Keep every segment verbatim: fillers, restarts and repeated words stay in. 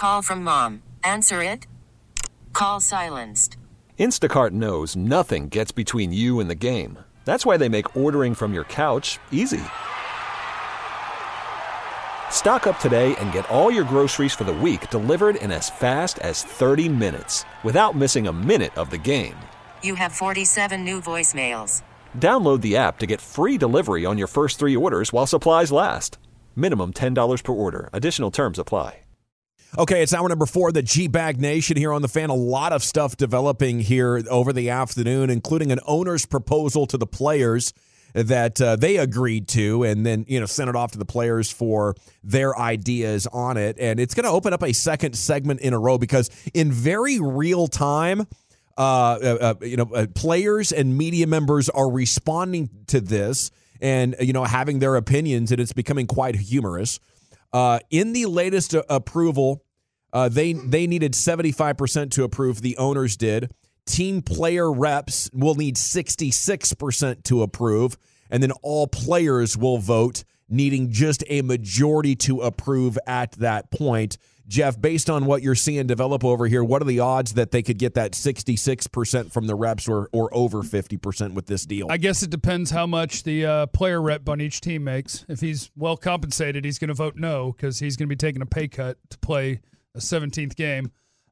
Call from mom. Answer it. Call silenced. Instacart knows nothing gets between you and the game. That's why they make ordering from your couch easy. Stock up today and get all your groceries for the week delivered in as fast as thirty minutes without missing a minute of the game. You have forty-seven new voicemails. Download the app to get free delivery on your first three orders while supplies last. Minimum ten dollars per order. Additional terms apply. Okay, it's hour number four of the G-Bag Nation here on The Fan. A lot of stuff developing here over the afternoon, including an owner's proposal to the players that uh, they agreed to and then, you know, sent it off to the players for their ideas on it. And it's going to open up a second segment in a row because in very real time, uh, uh, you know, uh, players and media members are responding to this and, you know, having their opinions, and it's becoming quite humorous. Uh, in the latest uh, approval, uh, they they needed seventy-five percent to approve. The owners did. Team player reps will need sixty-six percent to approve. And then all players will vote, needing just a majority to approve at that point. Jeff, based on what you're seeing develop over here, what are the odds that they could get that sixty-six percent from the reps or, or over fifty percent with this deal? I guess it depends how much the uh, player rep on each team makes. If he's well compensated, he's going to vote no because he's going to be taking a pay cut to play a seventeenth game.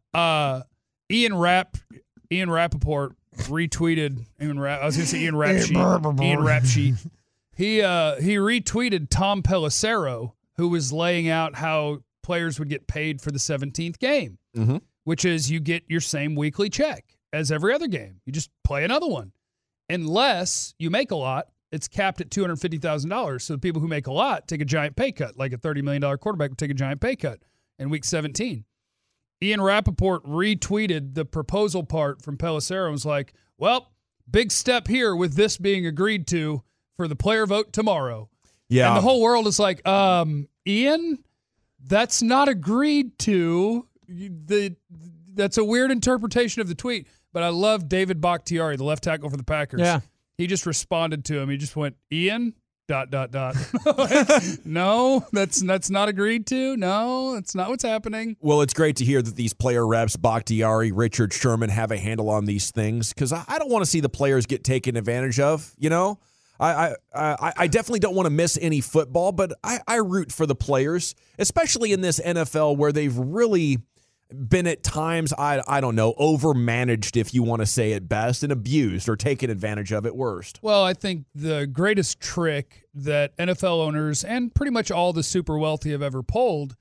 Uh, Ian Rapp, Ian Rappaport retweeted Ian Rapp. I was going to say Ian Rapsheet. Ian Rapsheet. He uh, he retweeted Tom Pelissero, who was laying out how players would get paid for the seventeenth game, mm-hmm. which is you get your same weekly check as every other game. You just play another one. Unless you make a lot, it's capped at two hundred fifty thousand dollars. So the people who make a lot take a giant pay cut, like a thirty million dollars quarterback would take a giant pay cut in week seventeen. Ian Rappaport retweeted the proposal part from Pelissero and was like, well, big step here with this being agreed to for the player vote tomorrow. Yeah. And the whole world is like, um, Ian, that's not agreed to. The That's a weird interpretation of the tweet. But I love David Bakhtiari, the left tackle for the Packers. Yeah. He just responded to him. He just went, Ian, dot, dot, dot. No, that's that's not agreed to. No, that's not what's happening. Well, it's great to hear that these player reps, Bakhtiari, Richard Sherman, have a handle on these things because I, I don't want to see the players get taken advantage of, you know? I, I I definitely don't want to miss any football, but I, I root for the players, especially in this N F L where they've really been at times, I I don't know, overmanaged, if you want to say it best, and abused or taken advantage of at worst. Well, I think the greatest trick that N F L owners and pretty much all the super wealthy have ever pulled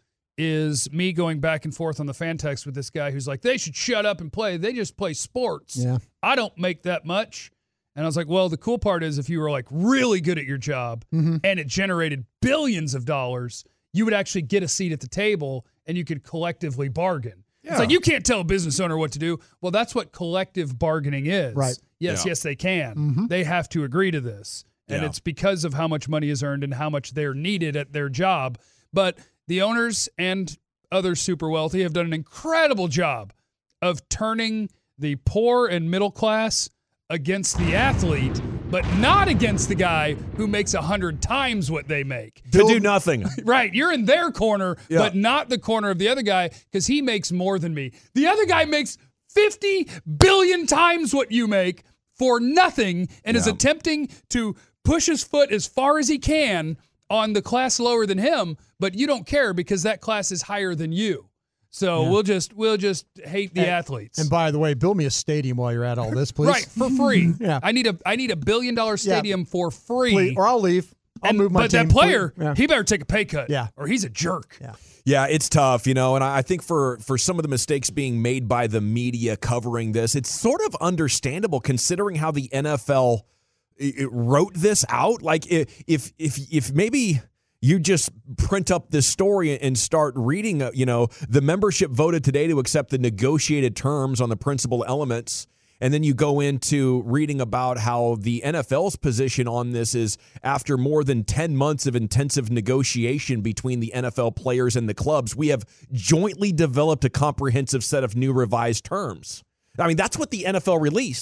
is me going back and forth on the fan text with this guy who's like, they should shut up and play. They just play sports. Yeah. I don't make that much. And I was like, well, the cool part is if you were like really good at your job mm-hmm. and it generated billions of dollars, you would actually get a seat at the table and you could collectively bargain. Yeah. It's like you can't tell a business owner what to do. Well, that's what collective bargaining is. Right. Yes, yeah. yes, they can. Mm-hmm. They have to agree to this. And yeah. it's because of how much money is earned and how much they're needed at their job. But the owners and other super wealthy have done an incredible job of turning the poor and middle class against the athlete, but not against the guy who makes a hundred times what they make. To do nothing. Right. You're in their corner, yeah. but not the corner of the other guy because he makes more than me. The other guy makes fifty billion times what you make for nothing and yeah. is attempting to push his foot as far as he can on the class lower than him, but you don't care because that class is higher than you. So yeah. we'll just we'll just hate the and, athletes. And by the way, build me a stadium while you're at all this, please. Right, for free. yeah. I need a I need a billion dollar stadium yeah. for free. Please, or I'll leave. I'll and, move my But team. that player, yeah. he better take a pay cut. Yeah. Or he's a jerk. Yeah. Yeah, it's tough, you know, and I think for, for some of the mistakes being made by the media covering this, it's sort of understandable considering how the N F L it wrote this out. Like if if if maybe you just print up this story and start reading, you know, the membership voted today to accept the negotiated terms on the principal elements. And then you go into reading about how the N F L's position on this is after more than ten months of intensive negotiation between the N F L players and the clubs, we have jointly developed a comprehensive set of new revised terms. I mean, that's what the N F L released.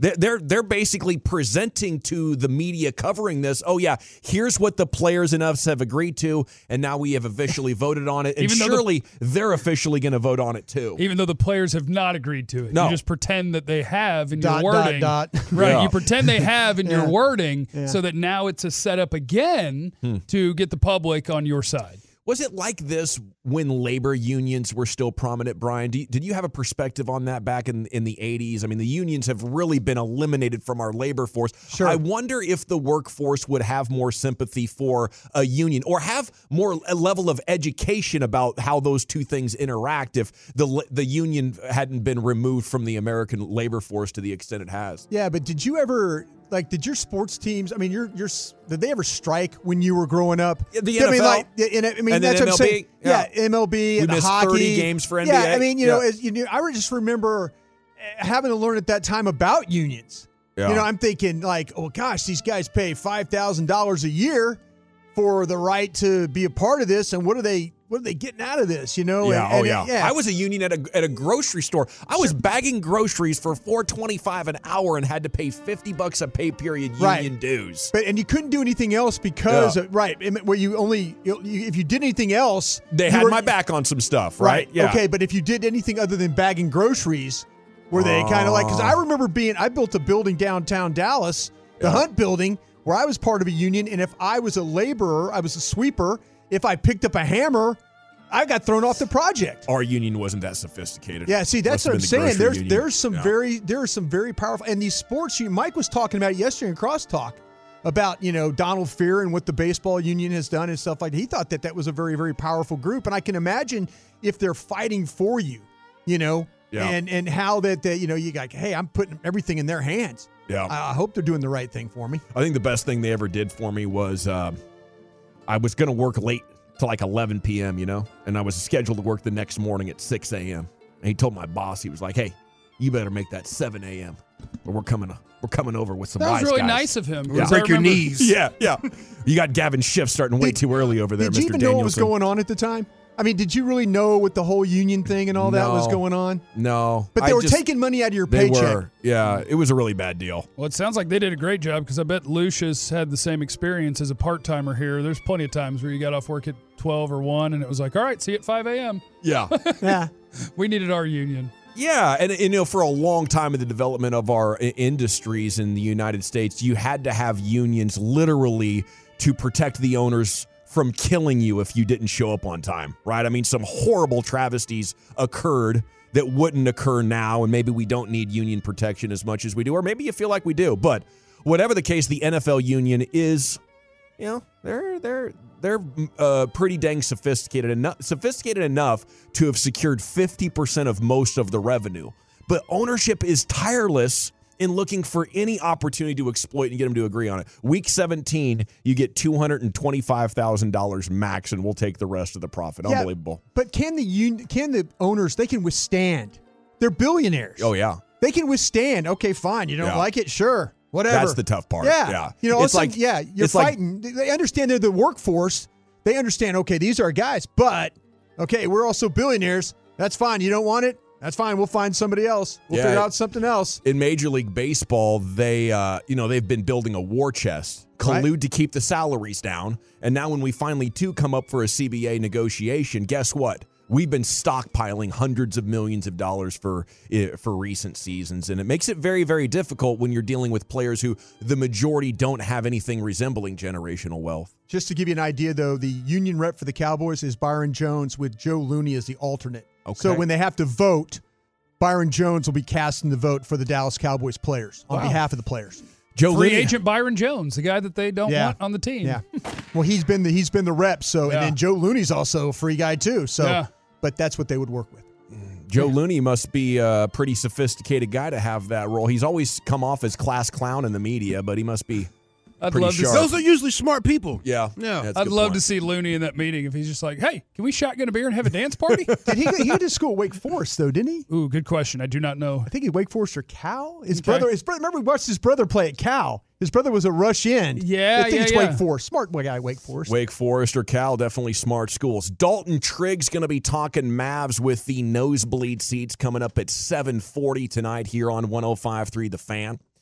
They're, they're they're basically presenting to the media covering this. Oh yeah, here's what the players and us have agreed to, and now we have officially voted on it. And Even though surely the, they're officially going to vote on it too. Even though the players have not agreed to it, no. you just pretend that they have in Dot, your wording. dot, dot. Right, Yeah. you pretend they have in Yeah. your wording, Yeah. so that now it's a setup again Hmm. to get the public on your side. Was it like this when labor unions were still prominent, Brian? Do you, did you have a perspective on that back in, in the eighties? I mean, the unions have really been eliminated from our labor force. Sure. I wonder if the workforce would have more sympathy for a union or have more a level of education about how those two things interact if the the union hadn't been removed from the American labor force to the extent it has. Yeah, but did you ever like? Did your sports teams? I mean, your your did they ever strike when you were growing up? The I mean, N F L? like, in, I mean, And then that's what I'm M L B? saying. Yeah, Yeah. M L B We and missed hockey. thirty games for N B A. Yeah, I mean, you know, Yeah. as, you know, I would just remember having to learn at that time about unions. Yeah. You know, I'm thinking like, oh gosh, these guys pay five thousand dollars a year for the right to be a part of this, and what are they? What are they getting out of this? You know? Yeah, and, oh and, yeah. yeah. I was a union at a at a grocery store. I was bagging groceries for four twenty five an hour and had to pay fifty bucks a pay period union Right. dues. But and you couldn't do anything else because Yeah. of, right, where you only you, you- if you did anything else, They you had were- my back on some stuff, right? Yeah. Okay, but if you did anything other than bagging groceries, were they kind of like? Because I remember being, I built a building downtown Dallas, the Yeah. Hunt Building, where I was part of a union, and if I was a laborer, I was a sweeper. If I picked up a hammer, I got thrown off the project. Our union wasn't that sophisticated. Yeah, see, that's Must have what I'm been the saying. grocery There's union. there's some Yeah. very there are some very powerful, and these sports. You Mike was talking about it yesterday in Crosstalk about you know Donald Fear and what the baseball union has done and stuff like that. He thought that that was a very very powerful group, and I can imagine if they're fighting for you, you know, Yeah. and and how that that you know you like, hey, I'm putting everything in their hands. Yeah. I, I hope they're doing the right thing for me. I think the best thing they ever did for me was um, I was going to work late to like eleven p.m., you know, and I was scheduled to work the next morning at six a.m. And he told my boss, he was like, hey, you better make that seven a.m. or we're coming we're coming over with some That was wise really guys. nice of him. Yeah. because I Break your remember- knees. Yeah, yeah. You got Gavin Schiff starting way Did- too early over there, Did Mister you even know what was Danielson. going on at the time? I mean, did you really know what the whole union thing and all that was No. going on? No. But they I were just- taking money out of your They paycheck. were. Yeah, it was a really bad deal. Well, it sounds like they did a great job because I bet Lucius had the same experience as a part timer here. There's plenty of times where you got off work at twelve or one and it was like, all right, see you at five a.m. Yeah. Yeah. We needed our union. Yeah, and you know, for a long time in the development of our i- industries in the United States, you had to have unions literally to protect the owners from killing you if you didn't show up on time, right? I mean, some horrible travesties occurred that wouldn't occur now, and maybe we don't need union protection as much as we do, or maybe you feel like we do. But whatever the case, the N F L union is, you know, they're they're they're uh, pretty dang sophisticated enough sophisticated enough to have secured fifty percent of most of the revenue. But ownership is tireless in looking for any opportunity to exploit and get them to agree on it. Week seventeen, you get two hundred twenty-five thousand dollars max, and we'll take the rest of the profit. Yeah, Unbelievable. But can the un- can the owners, they can withstand. They're billionaires. Oh, yeah. They can withstand. Okay, fine. You don't Yeah. like it? Sure. Whatever. That's the tough part. Yeah. Yeah. You know, It's it's like, like- yeah, you're it's like- fighting. They understand they're the workforce. They understand, okay, these are our guys, but, okay, we're also billionaires. That's fine. You don't want it? That's fine. We'll find somebody else. We'll Yeah. figure out something else. In Major League Baseball, they, uh, you know, they've been building a war chest, collude Right. to keep the salaries down. And now when we finally do come up for a C B A negotiation, guess what? We've been stockpiling hundreds of millions of dollars for uh, for recent seasons, and it makes it very, very difficult when you're dealing with players who the majority don't have anything resembling generational wealth. Just to give you an idea, though, the union rep for the Cowboys is Byron Jones with Joe Looney as the alternate. Okay. So when they have to vote, Byron Jones will be casting the vote for the Dallas Cowboys players on Wow. behalf of the players. Joe Free Looney- agent Byron Jones, the guy that they don't Yeah. want on the team. Yeah. Well, he's been the he's been the rep. So Yeah. and then Joe Looney's also a free guy too. So, Yeah. but that's what they would work with. Joe Looney must be a pretty sophisticated guy to have that role. He's always come off as class clown in the media, but he must be I'd pretty love to sharp. see, Those are usually smart people. Yeah. Yeah. That's a I'd good love point. to see Looney in that meeting if he's just like, hey, can we shotgun a beer and have a dance party? Did he he went to school at Wake Forest though, didn't he? Ooh, good question. I do not know. I think he Wake Forest or Cal. His Okay. brother, his brother. Remember, we watched his brother play at Cal. His brother was a rush in. Yeah, I think yeah, it's yeah. Wake Forest. Smart guy, Wake Forest. Wake Forest or Cal, definitely smart schools. Dalton Trigg's going to be talking Mavs with the nosebleed seats coming up at seven forty tonight here on one oh five point three The Fan.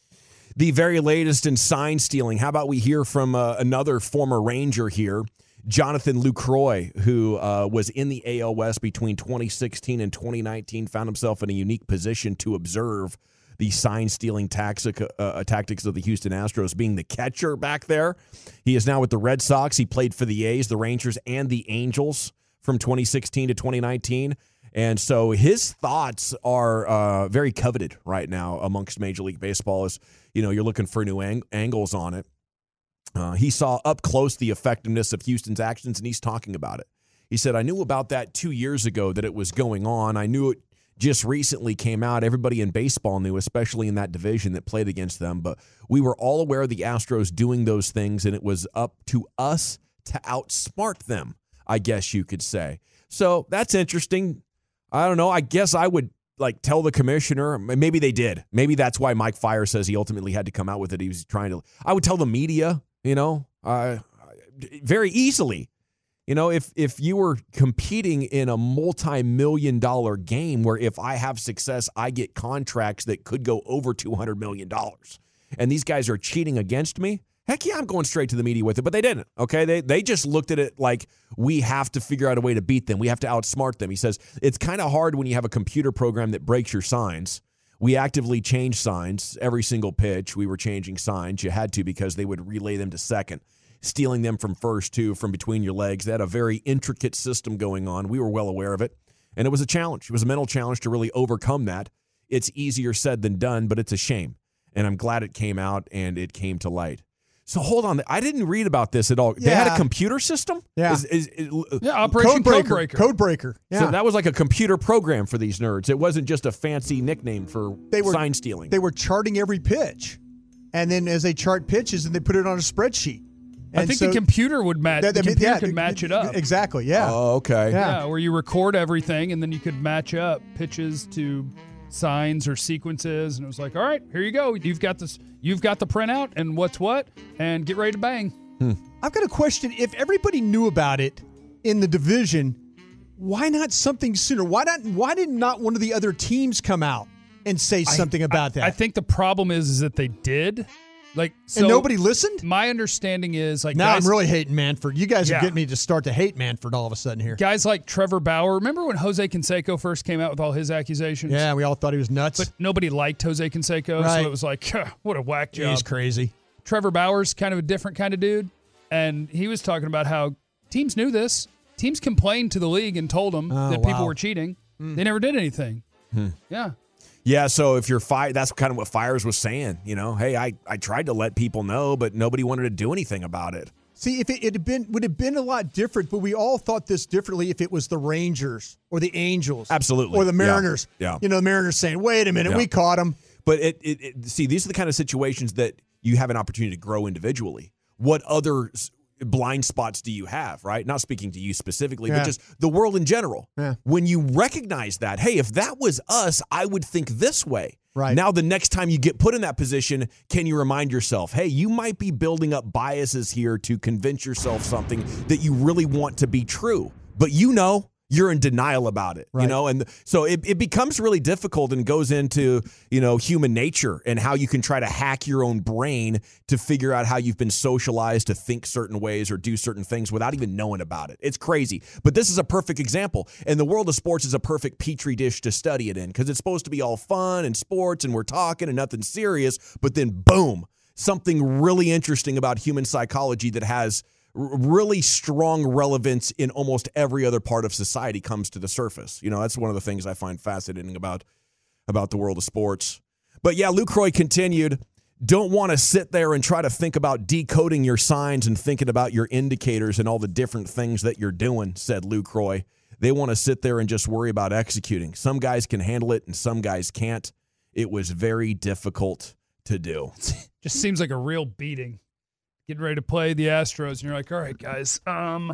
The very latest in sign stealing. How about we hear from uh, another former Ranger here, Jonathan Lucroy, who uh, was in the A L West between twenty sixteen and twenty nineteen, found himself in a unique position to observe the sign-stealing tactic, uh, tactics of the Houston Astros, being the catcher back there. He is now with the Red Sox. He played for the A's, the Rangers, and the Angels from twenty sixteen to twenty nineteen. And so his thoughts are uh, very coveted right now amongst Major League Baseball. As you know, you're looking for new ang- angles on it. Uh, he saw up close the effectiveness of Houston's actions, and he's talking about it. He said, I knew about that two years ago that it was going on. I knew it just recently came out. Everybody in baseball knew, especially in that division that played against them. But we were all aware of the Astros doing those things, and it was up to us to outsmart them, I guess you could say. So that's interesting. I don't know. I guess I would like tell the commissioner. Maybe they did. Maybe that's why Mike Fiers says he ultimately had to come out with it. He was trying to. I would tell the media, you know, uh, very easily. You know, if if you were competing in a multi-million dollar game where if I have success, I get contracts that could go over two hundred million dollars, and these guys are cheating against me, heck yeah, I'm going straight to the media with it. But they didn't, okay? They they just looked at it like we have to figure out a way to beat them. We have to outsmart them. He says it's kind of hard when you have a computer program that breaks your signs. We actively change signs every single pitch. We were changing signs. You had to because they would relay them to second. Stealing them from first, too, from between your legs. They had a very intricate system going on. We were well aware of it, and it was a challenge. It was a mental challenge to really overcome that. It's easier said than done, but it's a shame, and I'm glad it came out and it came to light. So hold on. I didn't read about this at all. Yeah. They had a computer system? Yeah. Is, is, is, yeah, Operation Codebreaker. Codebreaker. Codebreaker. Yeah. So that was like a computer program for these nerds. It wasn't just a fancy nickname for they were, sign stealing. They were charting every pitch, and then as they chart pitches, and they put it on a spreadsheet. And I think so, the computer would match. The, the computer yeah, could match it up. Exactly. Yeah. Oh, okay. Yeah. yeah, where you record everything, and then you could match up pitches to signs or sequences, and it was like, all right, here you go. You've got this. You've got the printout, and what's what, and get ready to bang. Hmm. I've got a question. If everybody knew about it in the division, why not something sooner? Why not? Why did not one of the other teams come out and say something I, about I, that? I think the problem is, is that they did. Like, so and nobody listened? My understanding is like now guys, I'm really hating Manfred. You guys Yeah. are getting me to start to hate Manfred all of a sudden here. guys like Trevor Bauer. Remember when Jose Canseco first came out with all his accusations? Yeah, we all thought he was nuts. But nobody liked Jose Canseco, Right. so it was like, huh, what a whack job. He's crazy. Trevor Bauer's kind of a different kind of dude, and he was talking about how teams knew this. Teams complained to the league and told them Oh, that wow. people were cheating. Mm. They never did anything. Hmm. Yeah. Yeah, so if you're fi- that's kind of what Fiers was saying. You know, hey, I, I tried to let people know, but nobody wanted to do anything about it. See, if it, it had been would have been a lot different, but we all thought this differently if it was the Rangers or the Angels. Absolutely. Or the Yeah. Mariners. Yeah. You know, the Mariners saying, wait a minute, Yeah. we caught him. But it, it, it see, these are the kind of situations that you have an opportunity to grow individually. What other s- blind spots do you have, right? Not speaking to you specifically, Yeah. but just the world in general. Yeah. When you recognize that, hey, if that was us, I would think this way. Right. Now, the next time you get put in that position, can you remind yourself, hey, you might be building up biases here to convince yourself something that you really want to be true, but you know you're in denial about it, Right. you know? And so it, it becomes really difficult and goes into, you know, human nature and how you can try to hack your own brain to figure out how you've been socialized to think certain ways or do certain things without even knowing about it. It's crazy. But this is a perfect example. And the world of sports is a perfect petri dish to study it in because it's supposed to be all fun and sports and we're talking and nothing serious. But then, boom, something really interesting about human psychology that has really strong relevance in almost every other part of society comes to the surface. You know, that's one of the things I find fascinating about about the world of sports. But yeah, Lucroy continued, don't want to sit there and try to think about decoding your signs and thinking about your indicators and all the different things that you're doing, said Lucroy. They want to sit there and just worry about executing. Some guys can handle it and some guys can't. It was very difficult to do. Just seems like a real beating. Getting ready to play the Astros, and you're like, all right, guys, um,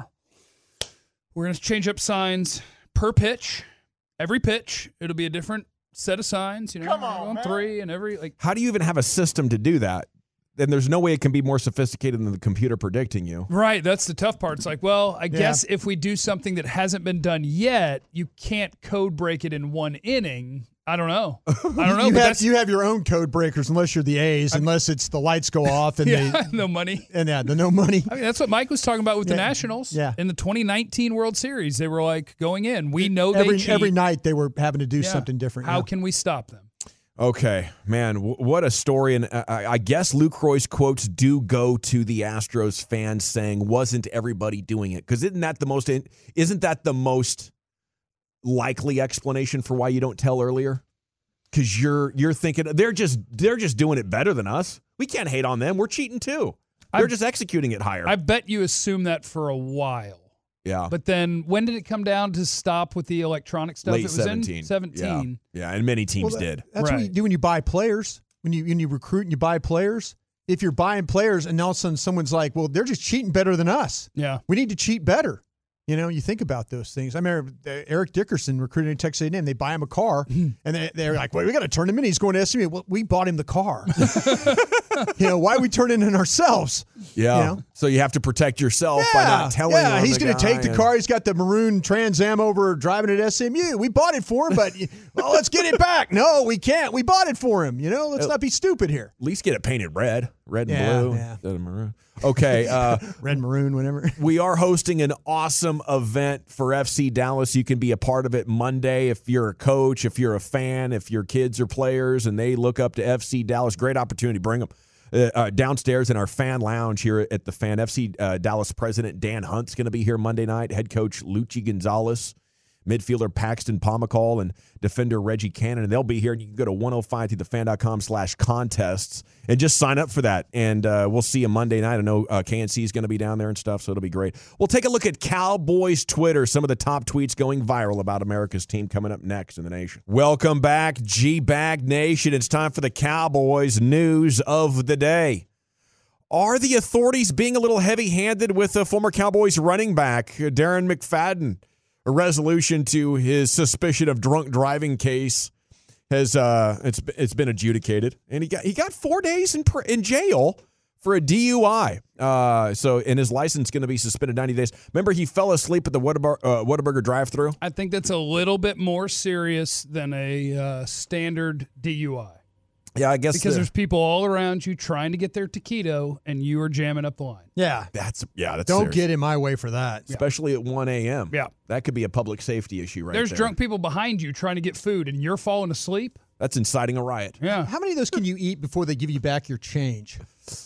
we're going to change up signs per pitch. Every pitch, it'll be a different set of signs. You know, Come we're on, going man. three and every, like, How do you even have a system to do that? then there's no way it can be more sophisticated than the computer predicting you. Right. That's the tough part. It's like, well, I Yeah. guess if we do something that hasn't been done yet, you can't code break it in one inning. I don't know. I don't know. You but have that's, you have your own code breakers unless you're the A's, unless it's the lights go off and yeah, they no money. and yeah, the no money. I mean, that's what Mike was talking about with the Yeah. Nationals. Yeah. In the twenty nineteen World Series, they were like going in. We know they Every cheat. every night they were having to do Yeah. something different. How yeah. can we stop them? Okay, man, w- what a story. And I, I guess Lucroy's quotes do go to the Astros fans saying, wasn't everybody doing it? Because isn't that the most, isn't that the most likely explanation for why you don't tell earlier? Because you're you're thinking they're just they're just doing it better than us. We can't hate on them. We're cheating too. They're I- just executing it higher. I bet you assume that for a while. yeah. But then when did it come down to stop with the electronic stuff? Late it was seventeen. in seventeen. Yeah. yeah, and many teams Well, that- did. That's what you Right. do when you buy players. When you when you recruit and you buy players. If you're buying players and all of a sudden someone's like, well, they're just cheating better than us. Yeah. We need to cheat better. You know, you think about those things. I remember uh, Eric Dickerson recruiting in Texas A and M. They buy him a car, and they, they're like, "Well, we got to turn him in. He's going to S M U." Well, we bought him the car. You know, why are we turning in ourselves? Yeah. You know? So you have to protect yourself by not telling yeah, on he's the going to guy take the and- car. He's got the maroon Trans Am over driving at S M U. We bought it for him, but well, let's get it back. No, we can't. We bought it for him. You know, let's not be stupid here. At least get it painted red, red and Yeah, blue yeah. instead of maroon. Okay, uh, Red, maroon, whatever. we are hosting an awesome event for F C Dallas. You can be a part of it Monday if you're a coach, if you're a fan, if your kids are players and they look up to F C Dallas. Great opportunity. Bring them. Uh, uh, downstairs in our fan lounge here at the Fan, F C uh, Dallas president Dan Hunt's going to be here Monday night. Head coach Luchi Gonzalez, midfielder Paxton Pomacall, and defender Reggie Cannon. And they'll be here. And you can go to one oh five through the fan dot com slash contests and just sign up for that. And uh, we'll see you Monday night. I know uh, K N C is going to be down there and stuff, so it'll be great. We'll take a look at Cowboys Twitter, some of the top tweets going viral about America's team coming up next in the nation. Welcome back, G-Bag Nation. It's time for the Cowboys news of the day. Are the authorities being a little heavy-handed with the former Cowboys running back, Darren McFadden? A resolution to his suspicion of drunk driving case has uh, it's it's been adjudicated, and he got he got four days in pr- in jail for a D U I. Uh, so, and his license going to be suspended ninety days. Remember, he fell asleep at the Whataburger, uh, Whataburger drive-thru. I think that's a little bit more serious than a uh, standard D U I. Yeah, I guess Because the- there's people all around you trying to get their taquito, and you are jamming up the line. Yeah. that's yeah, that's Don't serious. get in my way for that. especially at one a.m. Yeah. that could be a public safety issue right There's there. drunk people behind you trying to get food, and you're falling asleep. That's inciting a riot. Yeah. How many of those can you eat before they give you back your change?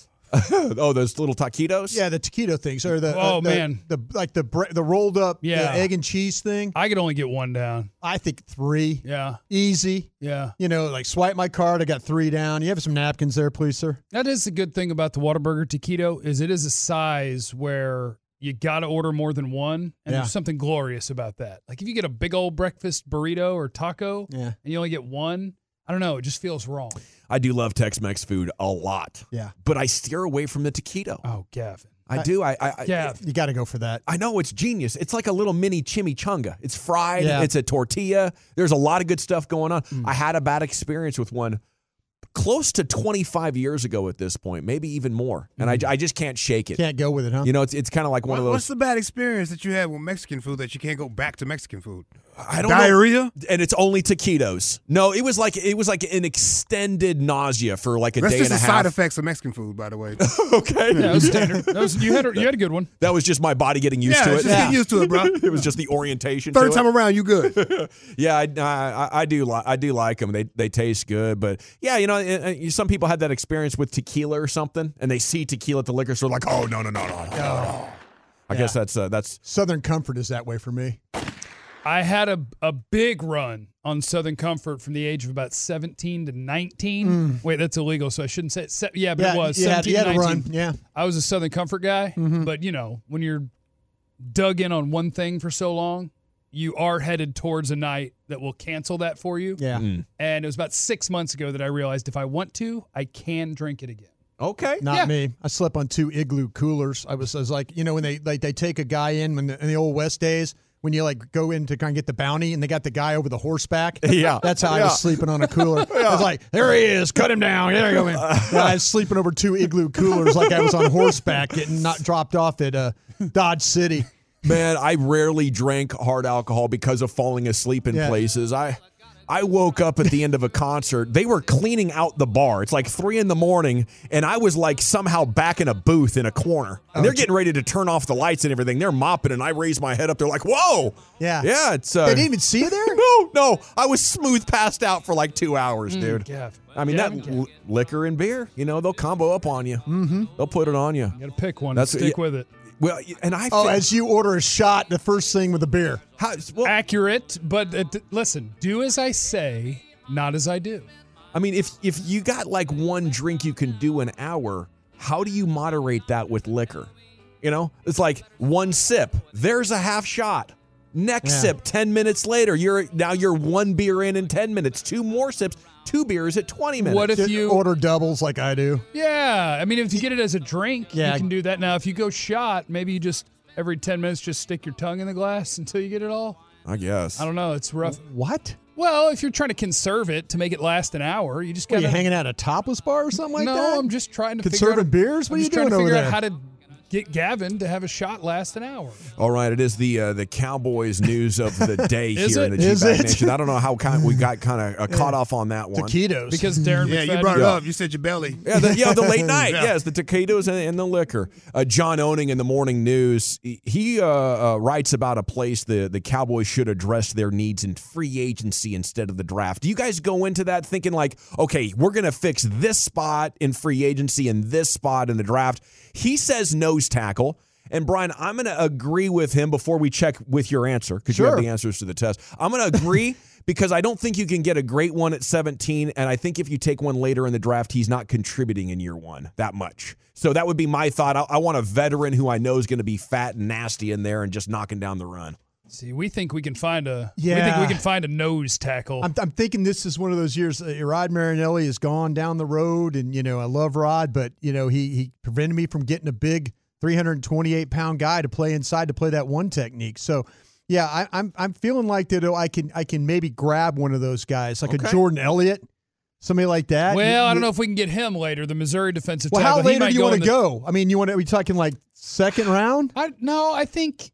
Oh, those little taquitos. Yeah, the taquito things or the Oh, uh, the- man. the like the bre- the rolled up Yeah. the egg and cheese thing. I could only get one down. I think three, Yeah. easy. Yeah. You know, like swipe my card. I got three down. You have some napkins there, please, sir. That is the good thing about the Whataburger taquito is it is a size where you got to order more than one, and Yeah. there's something glorious about that. Like if you get a big old breakfast burrito or taco, Yeah. and you only get one, I don't know, it just feels wrong. I do love Tex-Mex food a lot. Yeah. But I steer away from the taquito. Oh, Gavin. I do. I, I, I Yeah. You got to go for that. I know it's genius. It's like a little mini chimichanga. It's fried. Yeah. It's a tortilla. There's a lot of good stuff going on. I had a bad experience with one close to twenty-five years ago at this point, maybe even more. And I, I just can't shake it. Can't go with it, huh? You know, it's it's kind of like one What, of those. what's the bad experience that you had with Mexican food that you can't go back to Mexican food? I don't know. Diarrhea? And it's only taquitos. No, it was like it was like an extended nausea for like a That's day just and the a side half. effects of Mexican food, by the way. Okay. Yeah, it was standard. That was, you, had a, you had a good one. That was just my body getting used yeah, to it. just get used to it, bro. It was just the orientation. Third to time it. around, you good. Yeah, I, I, I do like I do like them. They they taste good, but yeah, you know, uh, uh, some people had that experience with tequila or something, and they see tequila at the liquor store, like, oh no no no no no. no. I guess that's uh, that's Southern Comfort is that way for me. I had a, a big run on Southern Comfort from the age of about seventeen to nineteen. Wait, that's illegal, so I shouldn't say it. Se- yeah, but Yeah, it was. you had- seventeen you had to a run, nineteen. yeah. I was a Southern Comfort guy, but, you know, when you're dug in on one thing for so long, you are headed towards a night that will cancel that for you. Yeah. And it was about six months ago that I realized if I want to, I can drink it again. okay. Not Yeah. me. I slept on two Igloo coolers. I was, I was like, you know, when they like they take a guy in when the, in the old West days when you like go in to kind of get the bounty and they got the guy over the horseback. Yeah. That's how Yeah. I was sleeping on a cooler. I was like, there he is, cut him down. There you go. Man. Yeah, I was sleeping over two igloo coolers like I was on horseback getting not dropped off at uh, Dodge City. Man, I rarely drank hard alcohol because of falling asleep in Yeah. places. I I woke up at the end of a concert. They were cleaning out the bar. It's like three in the morning, and I was like somehow back in a booth in a corner. And they're getting ready to turn off the lights and everything. They're mopping, and I raised my head up. They're like, whoa. Yeah. Yeah, it's... Uh, They didn't even see you there? No, no. I was smooth passed out for like two hours, dude. Gavin. I mean, Gavin, that Gavin. l- liquor and beer, you know, they'll combo up on you. Mm-hmm. They'll put it on you. You got to pick one. That's- and stick yeah. with it. Well, and I Oh, feel- as you order a shot, the first thing with a beer. how, well, Accurate, but uh, d- listen, do as I say, not as I do. I mean, if if you got like one drink you can do an hour, how do you moderate that with liquor? You know, it's like one sip, there's a half shot. Next Yeah. sip, ten minutes later, you're now you're one beer in in ten minutes. Two more sips, two beers at twenty minutes. What if Just you order doubles like I do? Yeah, I mean, if you get it as a drink, Yeah. you can do that. Now, if you go shot, maybe you just every ten minutes just stick your tongue in the glass until you get it all. I guess. I don't know. It's rough. What? Well, if you're trying to conserve it to make it last an hour, you just What, got are you hanging out at a topless bar or something like no, that? I'm just trying to Conserving figure out, beers? What I'm are just you trying doing to figure over out there? how to get Gavin to have a shot last an hour. All right, it is the uh, the Cowboys news of the day Is here it? in the Is G-Bag it? Nation. I don't know how kind we got kind of uh, caught off on that one. Taquitos. Because Darren Yeah, you McFadden- brought it Yeah. up. You said your belly. Yeah, the, yeah, the late night. Yeah. Yes, the taquitos and, and the liquor. Uh, John Owning in the morning news. He uh, uh, writes about a place the the Cowboys should address their needs in free agency instead of the draft. Do you guys go into that thinking like, okay, we're going to fix this spot in free agency and this spot in the draft? He says nose tackle. And Brian, I'm going to agree with him before we check with your answer because you have Sure. the answers to the test. I'm going to agree because I don't think you can get a great one at seventeen, and I think if you take one later in the draft, he's not contributing in year one that much. So that would be my thought. I, I want a veteran who I know is going to be fat and nasty in there and just knocking down the run. See, we think we can find a. We think Yeah. we can find a nose tackle. I'm, I'm thinking this is one of those years. Uh, Rod Marinelli has gone down the road, and you know I love Rod, but you know he he prevented me from getting a big three hundred twenty-eight pound guy to play inside to play that one technique. So, yeah, I, I'm I'm feeling like that. I can I can maybe grab one of those guys, like Okay. a Jordan Elliott, somebody like that. well, You- I don't you- know if we can get him later. The Missouri defensive Well, tackle. how He later might do you want in to the- go? I mean, you want to? Are we talking like second round? I no, I think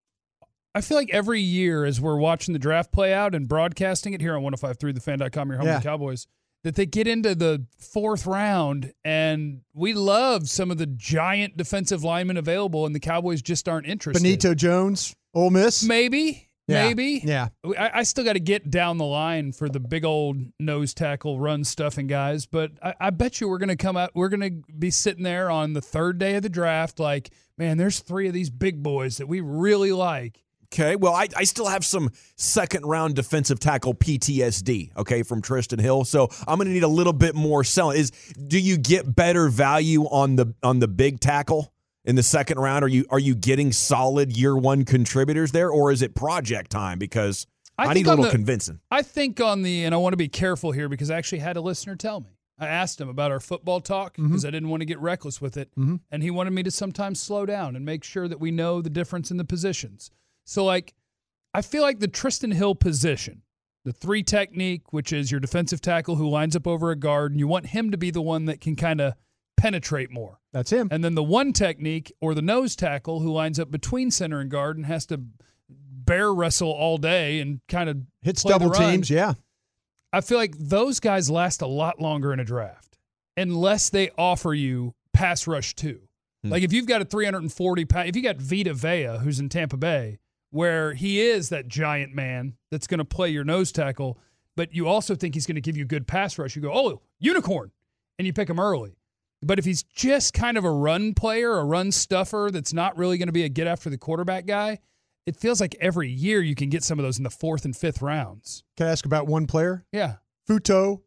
I feel like every year as we're watching the draft play out and broadcasting it here on one oh five point three the fan dot com, your home Yeah. of the Cowboys, that they get into the fourth round and we love some of the giant defensive linemen available and the Cowboys just aren't interested. Benito Jones, Ole Miss. Maybe. Yeah. Maybe. Yeah. I, I still got to get down the line for the big old nose tackle run stuffing guys, but I, I bet you we're going to come out, we're going to be sitting there on the third day of the draft like, man, there's three of these big boys that we really like. Okay, well, I, I still have some second round defensive tackle P T S D, okay, from Tristan Hill. So I'm going to need a little bit more selling. Is do you get better value on the on the big tackle in the second round? Are you are you getting solid year one contributors there, or is it project time? Because I I, think need a on little the- convincing. I think on the, and I want to be careful here because I actually had a listener tell me. I asked him about our football talk because I didn't want to get reckless with it. And he wanted me to sometimes slow down and make sure that we know the difference in the positions. So, like, I feel like the Tristan Hill position, the three technique, which is your defensive tackle who lines up over a guard, and you want him to be the one that can kind of penetrate more. That's him. And then the one technique or the nose tackle who lines up between center and guard and has to bear wrestle all day and kind of Hits play the double run. teams. Yeah. I feel like those guys last a lot longer in a draft unless they offer you pass rush too. Hmm. Like if you've got a three hundred forty pound, if you got Vita Vea, who's in Tampa Bay, where he is that giant man that's going to play your nose tackle, but you also think he's going to give you good pass rush, you go, oh, unicorn, and you pick him early. But if he's just kind of a run player, a run stuffer that's not really going to be a get after the quarterback guy, it feels like every year you can get some of those in the fourth and fifth rounds. Can I ask about one player? Yeah. Futo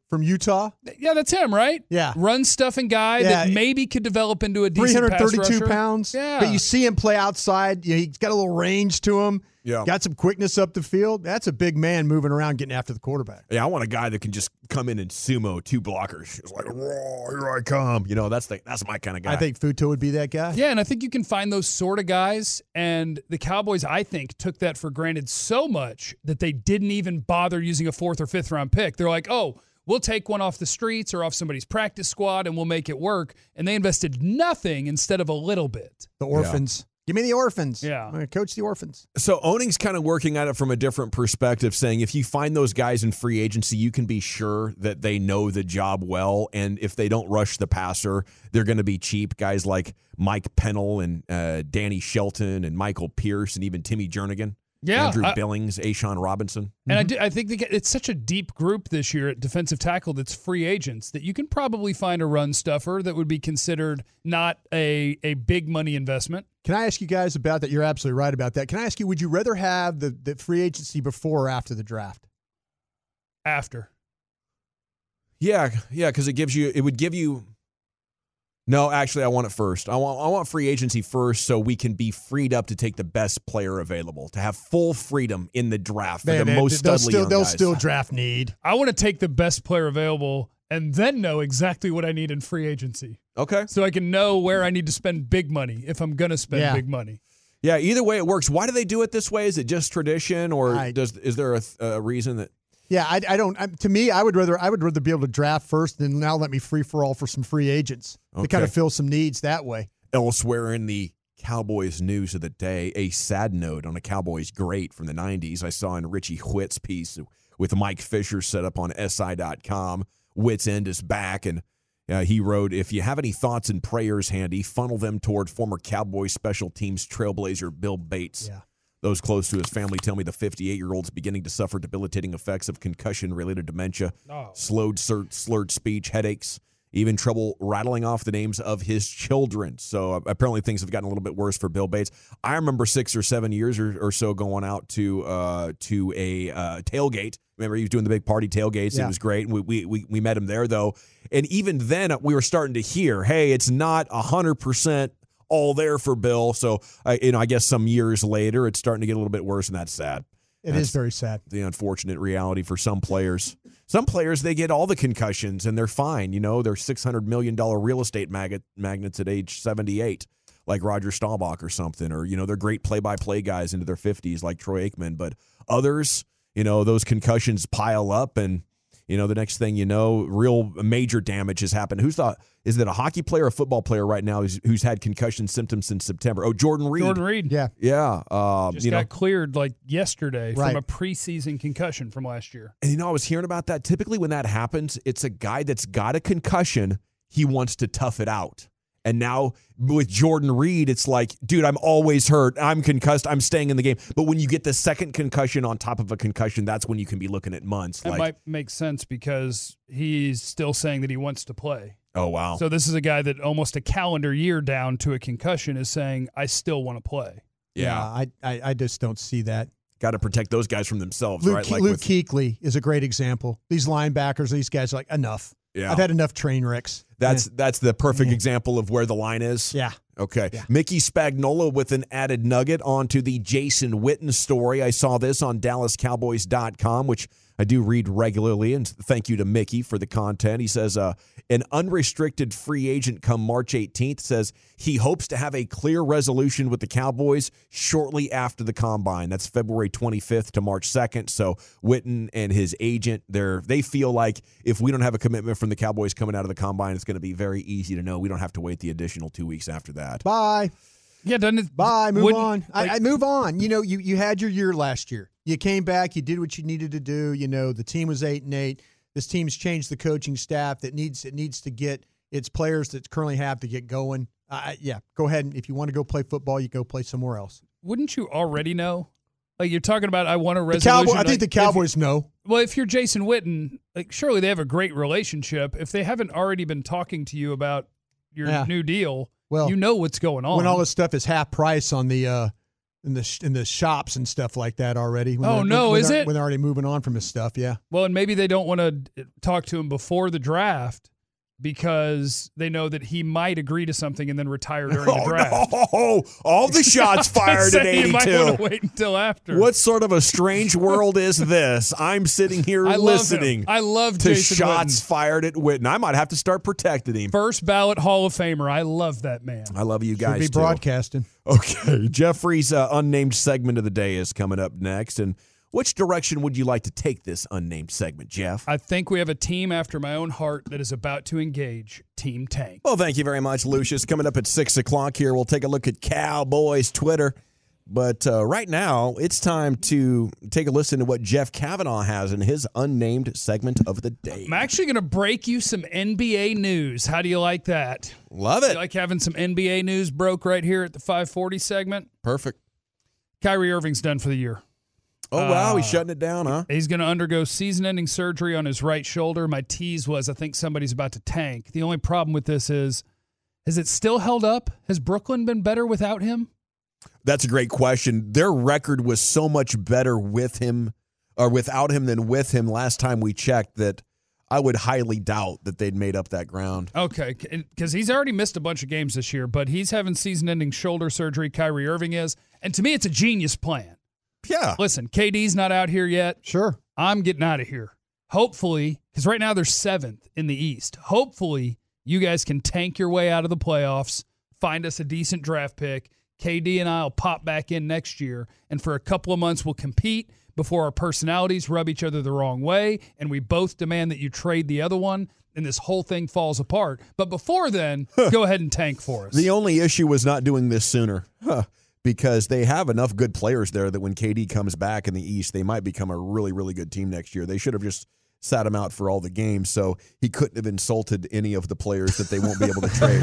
from Utah. Yeah, that's him, right? Yeah. Run stuffing guy Yeah. that maybe could develop into a decent three pass thirty-two rusher. pounds. Yeah. But you see him play outside. You know, he's got a little range to him. Yeah. Got some quickness up the field. That's a big man moving around getting after the quarterback. Yeah, I want a guy that can just come in and sumo two blockers. It's like, "Whoa, here I come." You know, that's the that's my kind of guy. I think Futo would be that guy. Yeah, and I think you can find those sort of guys. And the Cowboys, I think, took that for granted so much that they didn't even bother using a fourth or fifth round pick. They're like, oh, we'll take one off the streets or off somebody's practice squad and we'll make it work. And they invested nothing instead of a little bit. The orphans. Give me the orphans. Yeah. I'm going to coach the orphans. So Owning's kind of working at it from a different perspective, saying if you find those guys in free agency, you can be sure that they know the job well. And if they don't rush the passer, they're going to be cheap. Guys like Mike Pennell and uh, Danny Shelton and Michael Pierce and even Timmy Jernigan. Yeah, Andrew I- Billings, Ashawn Robinson. And I, do, I think they get, it's such a deep group this year at defensive tackle that's free agents that you can probably find a run stuffer that would be considered not a, a big money investment. Can I ask you guys about that? You're absolutely right about that. Can I ask you, would you rather have the, the free agency before or after the draft? After. Yeah, yeah, because it gives you, it would give you. No, actually, I want it first. I want I want free agency first, so we can be freed up to take the best player available, to have full freedom in the draft for Man, the they- most they'll studly still, young they'll guys. still draft need. I want to take the best player available and then know exactly what I need in free agency. Okay. So I can know where I need to spend big money if I'm going to spend Yeah. big money. Yeah, either way it works. Why do they do it this way? Is it just tradition, or I- does is there a, a reason that? Yeah, I, I don't. I, to me, I would rather I would rather be able to draft first and now let me free for all for some free agents to Okay. kind of fill some needs that way. Elsewhere in the Cowboys news of the day, a sad note on a Cowboys great from the nineties. I saw in Richie Whitt's piece with Mike Fisher set up on S I dot com. Whitt's End is back, and uh, he wrote, if you have any thoughts and prayers handy, funnel them toward former Cowboys special teams trailblazer Bill Bates. Yeah. Those close to his family tell me the fifty-eight-year-old is beginning to suffer debilitating effects of concussion-related dementia, Oh. slowed, slurred, slurred speech, headaches, even trouble rattling off the names of his children. So uh, apparently things have gotten a little bit worse for Bill Bates. I remember six or seven years or, or so going out to uh, to a uh, tailgate. Remember, he was doing the big party tailgates. Yeah. It was great. And we, we, we, we met him there, though. And even then, we were starting to hear, hey, it's not one hundred percent all there for Bill. So, uh, you know, I guess some years later, it's starting to get a little bit worse, and that's sad. It That's is very sad. the unfortunate reality for some players. Some players, they get all the concussions, and they're fine. You know, they're six hundred million dollars real estate mag- magnets at age seventy-eight, like Roger Staubach or something. Or, you know, they're great play-by-play guys into their fifties, like Troy Aikman. But others, you know, those concussions pile up, and you know, the next thing you know, real major damage has happened. Who's the, is it a hockey player or a football player right now who's, who's had concussion symptoms since September? Oh, Jordan Reed. Jordan Reed Yeah. Yeah. Um, just you got know, cleared like yesterday Right. from a preseason concussion from last year. and you know, I was hearing about that. Typically when that happens, it's a guy that's got a concussion. He wants to tough it out. And now with Jordan Reed, it's like, dude, I'm always hurt. I'm concussed. I'm staying in the game. But when you get the second concussion on top of a concussion, that's when you can be looking at months. That Like, might make sense because he's still saying that he wants to play. oh, wow. So this is a guy that almost a calendar year down to a concussion is saying, I still want to play. yeah. I, I, I just don't see that. Got to protect those guys from themselves, Luke, right? Ke- Like Luke with, Kuechly is a great example. These linebackers, these guys are like, enough. yeah. I've had enough train wrecks. That's Yeah. that's the perfect Yeah. example of where the line is. Yeah. Okay. Yeah. Mickey Spagnola with an added nugget onto the Jason Witten story. I saw this on Dallas Cowboys dot com, which I do read regularly, and thank you to Mickey for the content. He says uh, an unrestricted free agent come March eighteenth says he hopes to have a clear resolution with the Cowboys shortly after the Combine. That's February twenty-fifth to March second. So Witten and his agent, they're, they feel like if we don't have a commitment from the Cowboys coming out of the Combine, it's going to be very easy to know. We don't have to wait the additional two weeks after that. Bye. Yeah, doesn't it? Bye. Move wouldn't- on. like- I, I move on. You know, you, you had your year last year. You came back. You did what you needed to do. You know, the team was eight and eight. This team's changed the coaching staff. That needs it needs to get its players that currently have to get going. Uh, yeah, go ahead and if you want to go play football, you go play somewhere else. Wouldn't you already know? Like you're talking about, I want a The resolution. Cowboy, I think like, the if- Cowboys know. Well, if you're Jason Witten, like surely they have a great relationship. If they haven't already been talking to you about your Yeah. new deal, Well, you know what's going on. When all this stuff is half price on the uh, in the sh- in the shops and stuff like that already. When Oh, they're- no, when is they're- it? When they're already moving on from his stuff, yeah. Well, and maybe they don't want to talk to him before the draft because they know that he might agree to something and then retire during the Oh, draft. no. All the shots fired at You might want eighty-two. to wait until after. What sort of a strange world is this? I'm sitting here I love listening him. I love to Jason shots Witten. fired at Witten. I might have to start protecting him. First ballot Hall of Famer. I love that man. I love you Should guys be too. broadcasting. Okay, Jeffrey's uh, unnamed segment of the day is coming up next. And which direction would you like to take this unnamed segment, Jeff? I think we have a team after my own heart that is about to engage Team Tank. Well, thank you very much, Lucius. Coming up at six o'clock here, we'll take a look at Cowboys Twitter. But uh, right now, it's time to take a listen to what Jeff Kavanaugh has in his unnamed segment of the day. I'm actually going to break you some N B A news. How do you like that? Love it. You like having some N B A news broke right here at the five forty segment? Perfect. Kyrie Irving's done for the year. Oh, wow. Uh, He's shutting it down, huh? He's going to undergo season-ending surgery on his right shoulder. My tease was I think somebody's about to tank. The only problem with this is, has it still held up? Has Brooklyn been better without him? That's a great question. Their record was so much better with him or without him than with him last time we checked that I would highly doubt that they'd made up that ground. Okay, because he's already missed a bunch of games this year, but he's having season-ending shoulder surgery. Kyrie Irving is. And to me, it's a genius plan. Yeah. Listen, K D's not out here yet. Sure. I'm getting out of here. Hopefully, because right now they're seventh in the East. Hopefully, you guys can tank your way out of the playoffs, find us a decent draft pick. K D and I will pop back in next year, and for a couple of months we'll compete before our personalities rub each other the wrong way, and we both demand that you trade the other one, and this whole thing falls apart. But before then, go ahead and tank for us. The only issue was not doing this sooner. Huh. Because they have enough good players there that when K D comes back in the East, they might become a really, really good team next year. They should have just sat him out for all the games, so he couldn't have insulted any of the players that they won't be able to trade.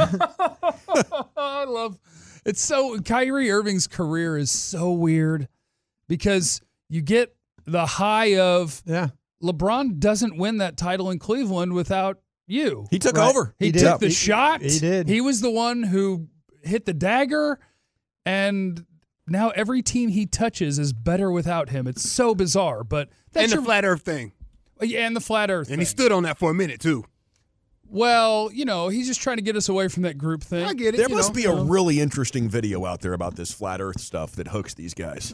I love it's so Kyrie Irving's career is so weird because you get the high of Yeah. LeBron doesn't win that title in Cleveland without you. He took Right. over. He, He took did. the He- shot. he did. He was the one who hit the dagger, and now every team he touches is better without him. It's so bizarre, but that's And the your, flat Earth thing. yeah, and the flat Earth. And he thing. stood on that for a minute too. Well, you know, he's just trying to get us away from that group thing. I get it. There you must know. be a really interesting video out there about this flat earth stuff that hooks these guys.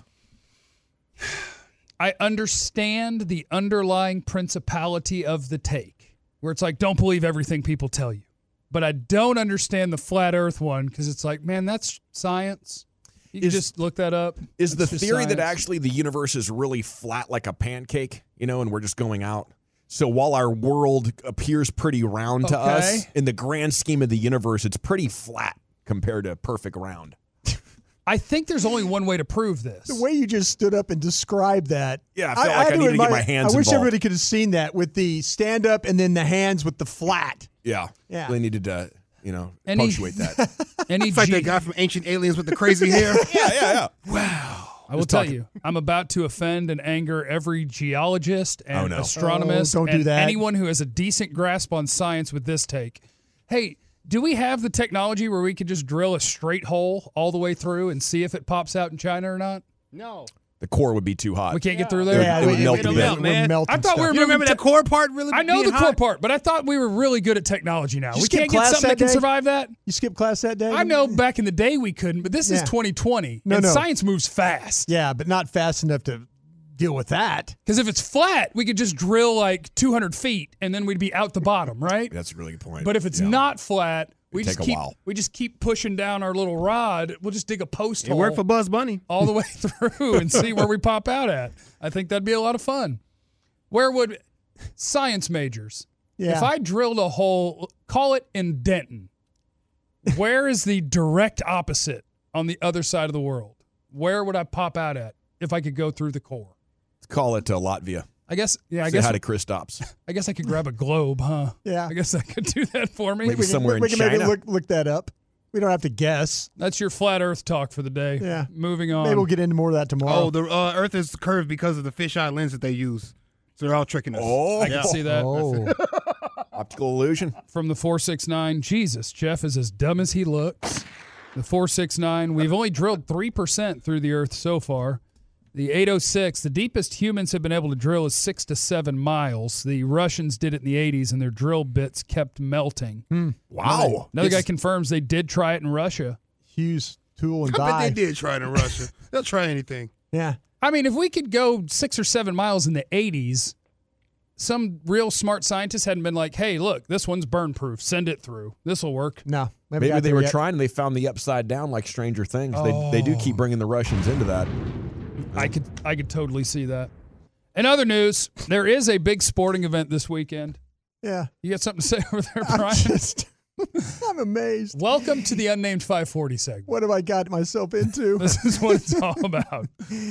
I understand the underlying principality of the take, where it's like, don't believe everything people tell you. But I don't understand the flat earth one because it's like, man, that's science. You can Is- just look that up. Is That's the just theory that science. actually the universe is really flat like a pancake, you know, and we're just going out? So while our world appears pretty round to us, Okay. in the grand scheme of the universe, it's pretty flat compared to perfect round. I think there's only one way to prove this. The way you just stood up and described that. Yeah, I felt like I do needed to get admire- my hands I wish involved. everybody could have seen that with the stand up and then the hands with the flat. Yeah. Yeah. They needed to, you know, Any- punctuate that. Any It's like G- that guy from Ancient Aliens with the crazy hair. yeah, yeah, yeah. I will tell you, I'm about to offend and anger every geologist and Oh, no. astronomist Oh, don't do and that. anyone who has a decent grasp on science with this take. Hey, do we have the technology where we could just drill a straight hole all the way through and see if it pops out in China or not? No. The core would be too hot. We can't get through It there? would- Yeah, it would we- melt we- a it'll bit. melt, We're man. melting I thought we stuff. were You remember moving that core part really I know being the core hot? part, but I thought we were really good at technology now. you We skip can't get class something that that can day? survive that? You skipped class that day? I know back in the day we couldn't, but this is Yeah. twenty twenty, No, and no. science moves fast. Yeah, but not fast enough to deal with that. Because if it's flat, we could just drill like two hundred feet, and then we'd be out the bottom, right? That's a really good point. But if it's Yeah. not flat, we It'd just take a keep while. we just keep pushing down our little rod. We'll just dig a post It hole worked for Buzz Bunny. all the way through and see where we pop out at. I think that'd be a lot of fun. Where would science majors? Yeah. If I drilled a hole, call it in Denton, where is the direct opposite on the other side of the world? Where would I pop out at if I could go through the core? Call it uh, Latvia. I guess, yeah, I Say guess, hi to Chris Stops. I guess I could grab a globe, huh? Yeah. I guess I could do that for me. Maybe We can- somewhere we, in we can maybe China. look, look that up. We don't have to guess. That's your flat Earth talk for the day. Yeah. Moving on. Um, Maybe we'll get into more of that tomorrow. Oh, the uh, Earth is curved because of the fisheye lens that they use. So they're all tricking us. Oh, I can see that Oh. optical illusion. from the four six nine. Jesus, Jeff is as dumb as he looks. The four six nine, we've only drilled three percent through the Earth so far. The eight oh six, the deepest humans have been able to drill is six to seven miles. The Russians did it in the eighties, and their drill bits kept melting. Hmm. Wow. Another guy confirms they did try it in Russia. Hughes, tool, and I die. bet they did try it in Russia. They'll try anything. Yeah. I mean, if we could go six or seven miles in the eighties, some real smart scientists hadn't been like, hey, look, this one's burn-proof. Send it through. This will work. No. Maybe got they there were yet. trying and they found the upside down like Stranger Things. Oh. They, they do keep bringing the Russians into that. I could I could totally see that. In other news, there is a big sporting event this weekend. Yeah. You got something to say over there, I'm Brian? just, I'm amazed. Welcome to the Unnamed five forty segment. What have I got myself into? This is what it's all about.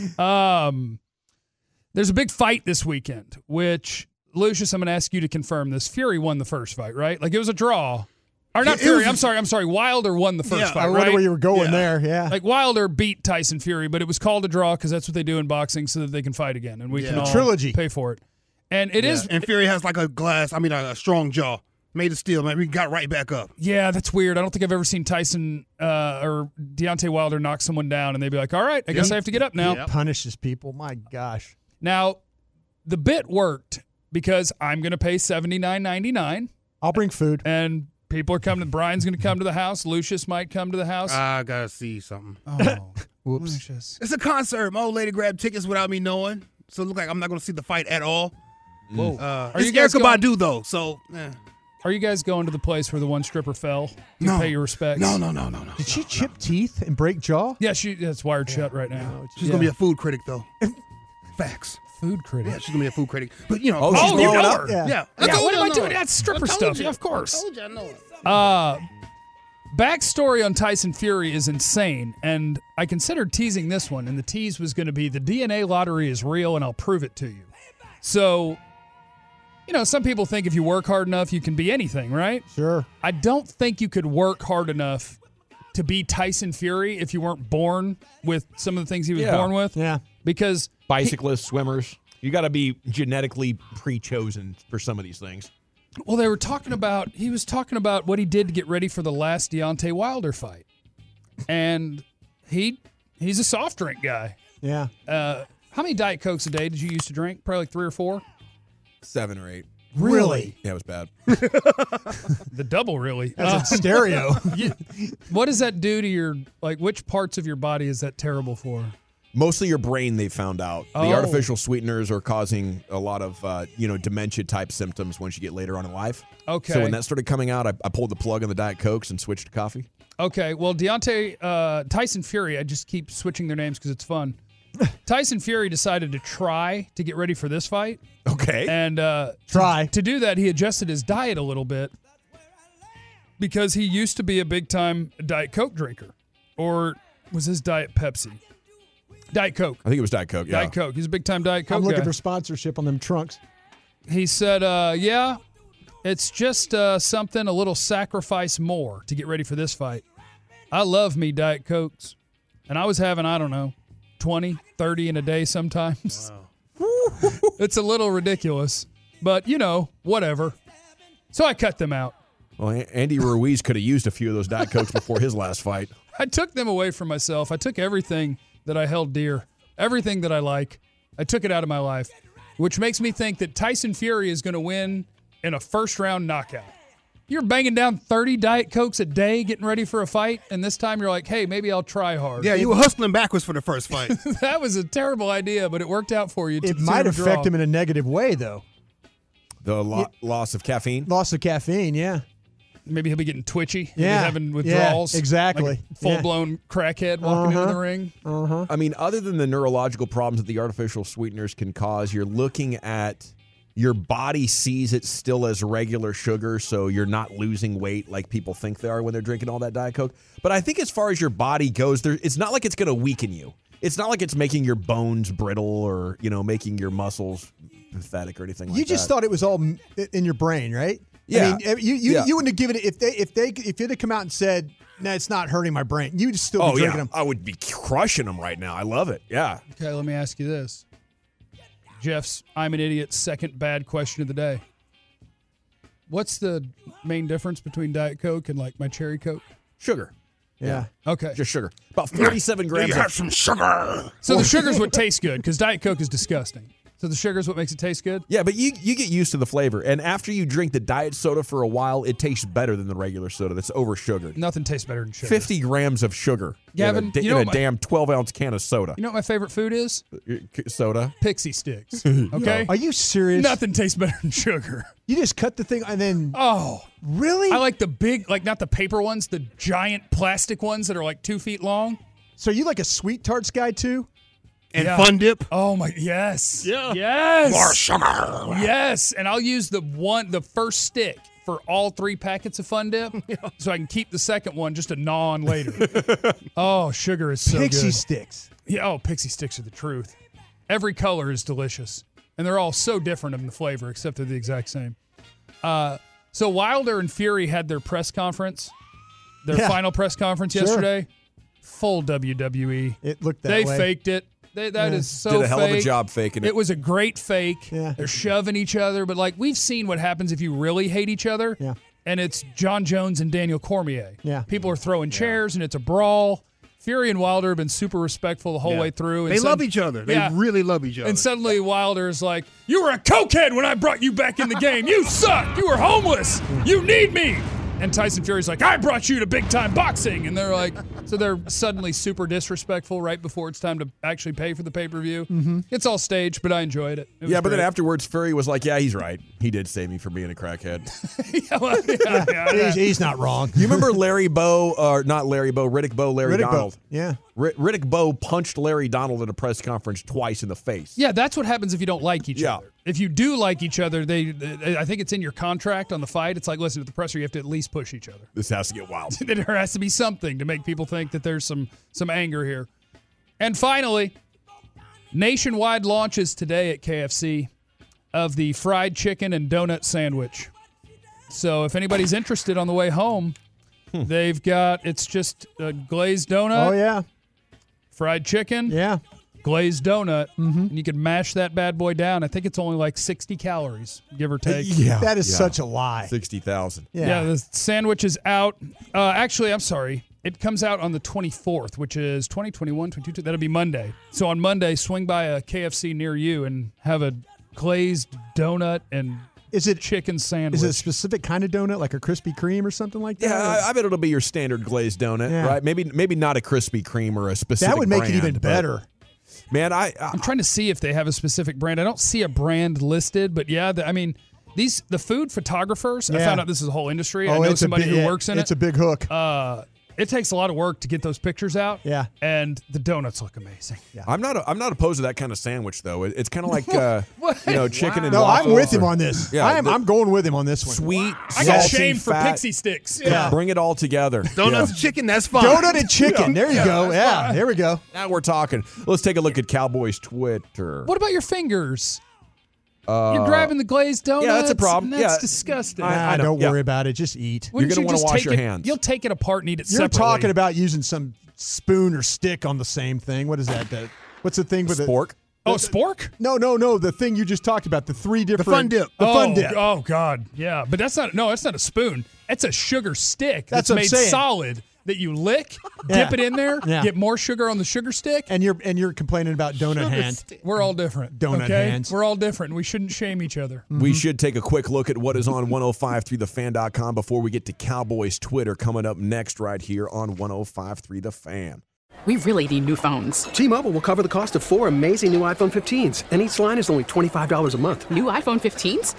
Um, there's a big fight this weekend, which, Lucius, I'm going to ask you to confirm this. Fury won the first fight, right? Like, it was a draw. Or not It Fury, was- I'm sorry, I'm sorry. Wilder won the first Yeah, fight, I wonder right? where you were going Yeah. there. Yeah. Like, Wilder beat Tyson Fury, but it was called a draw because that's what they do in boxing so that they can fight again, and we Yeah. can The all trilogy. pay for it. And it Yeah. is, And Fury has like a glass, I mean, a, a strong jaw. Made of steel, man. We got right back up. yeah, that's weird. I don't think I've ever seen Tyson uh, or Deontay Wilder knock someone down, and they'd be like, all right, I guess I have to get up now. Yep. Punishes people. My gosh. Now, the bit worked because I'm going to pay seventy-nine ninety-nine, I'll bring food. and people are coming. Brian's going to come to the house. Lucius might come to the house. I gotta see something. oh, Whoops. Lucius. It's a concert. My old lady grabbed tickets without me knowing, so it look like I'm not gonna see the fight at all. Whoa. Uh, Are it's you guys Erykah going- Badu though, so eh. Are you guys going to the place where the one stripper fell? You No. pay your respects. no, no, no, no, no. Did she chip teeth and break jaw? Yeah, she that's wired shut right now. She's Yeah. gonna be a food critic though. Facts. food critic. Yeah, she's gonna be a food critic. But you know, Oh, she's she's you blowing know up? her. Yeah. Yeah. Yeah, told what you am I know doing? it. That's stripper I told stuff. you. Yeah, of course. I told you I know it. Uh, backstory on Tyson Fury is insane, and I considered teasing this one, and the tease was going to be the D N A lottery is real, and I'll prove it to you. So, you know, some people think if you work hard enough, you can be anything, right? Sure. I don't think you could work hard enough to be Tyson Fury if you weren't born with some of the things he was Yeah. born with. Yeah. Because Bicyclists, swimmers. You got to be genetically pre-chosen for some of these things. Well, they were talking about, he was talking about what he did to get ready for the last Deontay Wilder fight. And he he's a soft drink guy. Yeah. Uh, how many Diet Cokes a day did you used to drink? Probably like three or four? Seven or eight. Really? Yeah, it was bad. The double, really. Uh, That's in stereo. what does that do to your, like, which parts of your body is that terrible for? Mostly your brain, they found out. Oh. The artificial sweeteners are causing a lot of, uh, you know, dementia-type symptoms once you get later on in life. Okay. So when that started coming out, I, I pulled the plug on the Diet Cokes and switched to coffee. Okay, well, Deontay, uh, Tyson Fury, I just keep switching their names because it's fun. Tyson Fury decided to try to get ready for this fight. Okay. And uh, Try. To, to do that, he adjusted his diet a little bit because he used to be a big-time Diet Coke drinker. Or was his diet Pepsi? Diet Coke. I think it was Diet Coke, yeah. Diet Coke. He's a big-time Diet Coke I'm looking guy. for sponsorship on them trunks. He said, uh, yeah, it's just uh, something, a little sacrifice more to get ready for this fight. I love me Diet Cokes. And I was having, I don't know, twenty, thirty in a day sometimes. Wow. It's a little ridiculous. But, you know, whatever. So I cut them out. Well, A- Andy Ruiz could have used a few of those Diet Cokes before his last fight. I took them away from myself. I took everything that I held dear, everything that I like. I took it out of my life, which makes me think that Tyson Fury is going to win in a first-round knockout. You're banging down thirty Diet Cokes a day getting ready for a fight, and this time you're like, hey, maybe I'll try hard. Yeah, you were hustling backwards for the first fight. That was a terrible idea, but it worked out for you. It to might a affect draw. him in a negative way, though. The lo- loss of caffeine. Loss of caffeine, yeah. Maybe he'll be getting twitchy. He'll Yeah, be having yeah, withdrawals. exactly. Like a full-blown crackhead walking into the ring. Uh-huh. I mean, other than the neurological problems that the artificial sweeteners can cause, you're looking at your body sees it still as regular sugar, so you're not losing weight like people think they are when they're drinking all that Diet Coke. But I think as far as your body goes, there, it's not like it's going to weaken you. It's not like it's making your bones brittle or, you know, making your muscles pathetic or anything like that. You just thought it was all m- in your brain, right? Yeah. I mean, you you, Yeah. you wouldn't have given it if they if they if you'd have come out and said, "No, it's not hurting my brain." You'd still be Oh, drinking yeah. them. I would be crushing them right now. I love it. Yeah. Okay, let me ask you this. Jeff's I'm an idiot second bad question of the day. What's the main difference between Diet Coke and like my cherry Coke? Sugar. Yeah. Okay. Just sugar. About forty-seven grams. You of have some sugar. So the sugar's what tastes good because Diet Coke is disgusting. So the sugar's what makes it taste good? Yeah, but you you get used to the flavor. And after you drink the diet soda for a while, it tastes better than the regular soda that's over sugared. Nothing tastes better than sugar. fifty grams of sugar Gavin, in a, da- you know in a what my- damn twelve ounce can of soda. You know what my favorite food is? Soda? Pixie sticks. Okay? Are you serious? Nothing tastes better than sugar. You just cut the thing and then. Oh. Really? I like the big, like not the paper ones, the giant plastic ones that are like two feet long. So you like a sweet tarts guy too? And Yeah. Fun Dip. Oh my, yes. Yeah. Yes. More sugar. Yes. And I'll use the one, the first stick for all three packets of Fun Dip so I can keep the second one just to gnaw on later. Oh, sugar is so Pixie good. sticks. Yeah, oh, pixie sticks are the truth. Every color is delicious. And they're all so different in the flavor, except they're the exact same. Uh, so Wilder and Fury had their press conference, their Yeah. final press conference Sure. yesterday. Full W W E. It looked that They way. faked it. They, that Yeah. is so Did a hell of a fake. job faking it. It was a great fake. Yeah. They're shoving each other, but like we've seen what happens if you really hate each other. Yeah. And it's John Jones and Daniel Cormier. Yeah. People are throwing chairs and it's a brawl. Fury and Wilder have been super respectful the whole Yeah. way through. And They sud- love each other. They Yeah. really love each other. And suddenly Wilder is like, "You were a cokehead when I brought you back in the game. You suck. You were homeless. You need me." And Tyson Fury's like, "I brought you to big time boxing." And they're like, so they're suddenly super disrespectful right before it's time to actually pay for the pay per view. Mm-hmm. It's all staged, but I enjoyed it. It was Yeah, but then great. afterwards, Fury was like, yeah, he's right. He did save me from being a crackhead. yeah, well, yeah, yeah, yeah. He's, he's not wrong. You remember Larry Bow, or not Larry Bow, Riddick Bowe, Larry Riddick Bowe. Donald? Yeah. R- Riddick Bowe punched Larry Donald at a press conference twice in the face. Yeah, that's what happens if you don't like each Yeah. other. If you do like each other, they, they, I think it's in your contract on the fight. It's like, listen, at the presser, you have to at least push each other. This has to get wild. There has to be something to make people think that there's some some anger here. And finally, nationwide launches today at K F C of the fried chicken and donut sandwich. So if anybody's interested on the way home, they've got, it's just a glazed donut, Oh yeah. fried chicken, Yeah. glazed donut, and you can mash that bad boy down. I think it's only like sixty calories, give or take. Yeah. That is Yeah. such a lie. sixty thousand. Yeah. Yeah, the sandwich is out. Uh, actually, I'm sorry. It comes out on the twenty-fourth, which is twenty twenty-one, twenty-two. That'll be Monday. So on Monday, swing by a K F C near you and have a glazed donut and Is it chicken sandwich. is it a specific kind of donut, like a Krispy Kreme or something like that? Yeah, I, I bet it'll be your standard glazed donut, Yeah. right? Maybe maybe not a Krispy Kreme or a specific that would make it brand, even but- better. Man, I, I I'm trying to see if they have a specific brand. I don't see a brand listed, but yeah, the, I mean, these the food photographers. I Yeah. found out this is a whole industry. I Oh, know it's somebody a big, who yeah, works in it's it. a big hook. uh, it takes a lot of work to get those pictures out. Yeah. and the donuts look amazing. Yeah. I'm not I'm not opposed to that kind of sandwich though. It, it's kind of like uh, you know chicken and no, I'm waffles with him or on this. Yeah, I am. the- I'm going with him on this one. sweet, I got salty, shamed for fat. pixie sticks. Yeah. Bring it all together. Donuts Yeah. and chicken, that's fine. Donut and chicken. There you go. Yeah. There we go. Now we're talking. Let's take a look at Cowboys Twitter. What about your fingers? Uh, You're grabbing the glazed donuts. yeah, that's a problem. and That's Yeah. disgusting. I- Nah, know, don't yeah. worry about it. Just eat. Wouldn't You're gonna you wanna just wash take your it- hands. You'll take it apart and eat it You're separately. talking about using some spoon or stick on the same thing. What is that? The, what's the thing with it? Spork. Oh, spork? No, no, no. The thing you just talked about. The three different. Fun Dip. The oh, fun dip. Oh God, yeah, but that's not. No, that's not a spoon. It's a sugar stick That's that's, what I'm made saying. solid that you lick, Yeah. dip it in there, Yeah. get more sugar on the sugar stick. And you're and you're complaining about donut hand. We're all different. Donut okay? hands. We're all different. We shouldn't shame each other. We should take a quick look at what is on ten fifty-three the fan dot com before we get to Cowboys Twitter coming up next right here on ten fifty-three The Fan. We really need new phones. T-Mobile will cover the cost of four amazing new iPhone fifteens, and each line is only twenty-five dollars a month. New iPhone fifteens?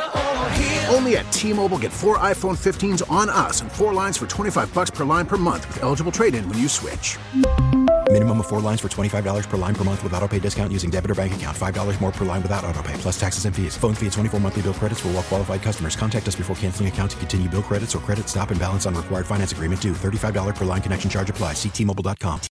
Only at T-Mobile, get four iPhone fifteens on us and four lines for twenty-five bucks per line per month with eligible trade-in when you switch. Minimum of four lines for twenty-five dollars per line per month with autopay discount using debit or bank account. five dollars more per line without autopay, plus taxes and fees. Phone fee at twenty-four monthly bill credits for well-qualified customers. Contact us before canceling account to continue bill credits or credit stop and balance on required finance agreement due. thirty-five dollars per line connection charge applies. See T Mobile dot com.